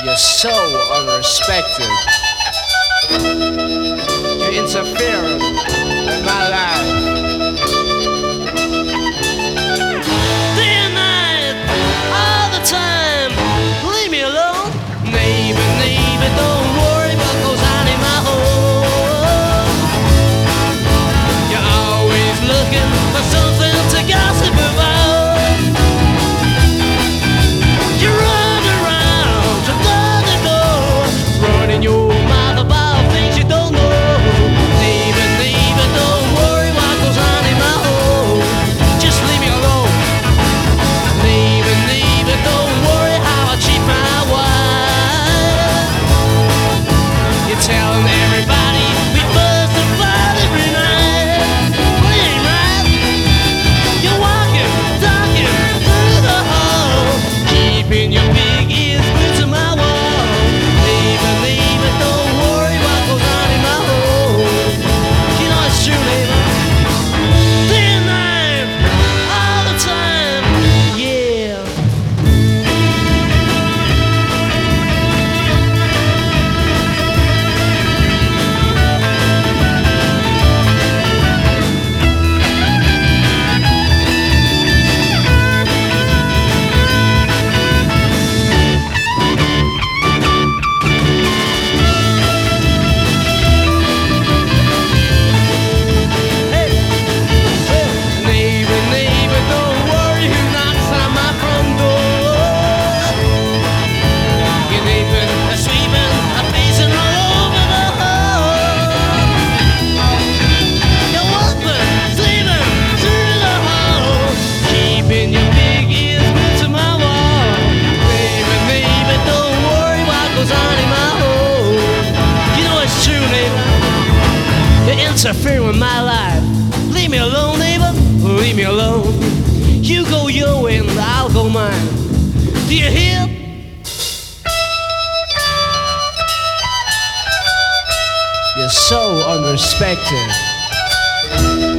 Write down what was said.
You're so unrespected. You're interfering in my life. Day and night, all the time, leave me alone. Neighbor, neighbor, don't worry what goes on in my home. You're always looking for something to gossip about. You run around from door to door, running your mouth about things you don't know. Neighbor, neighbor, don't worry what goes on in my home. Just leave me alone. Neighbor, neighbor, don't worry how I treat my wife. You're telling everybody we must have fought every night. Well, it ain't right. You're walking, talking through the hall, keeping your big ears glued to my wall. Neighbor, neighbor, don't worry what goes on in my home. You know it's true, neighbor. Day and night, all the time, yeah. Neighbor, neighbor, don't worry who knocks on my front door. Your neighbor, a sweeping, a pacing all over the hall. You're walking, sleeping through the hall, keeping your big ears glued to my wall. Neighbor, neighbor, don't worry what goes on in my home. You know it's true, neighbor. You interfere with my life. Leave me alone, neighbor. Leave me alone. You go your way and I'll go mine. Do you hear? You're so unrespected.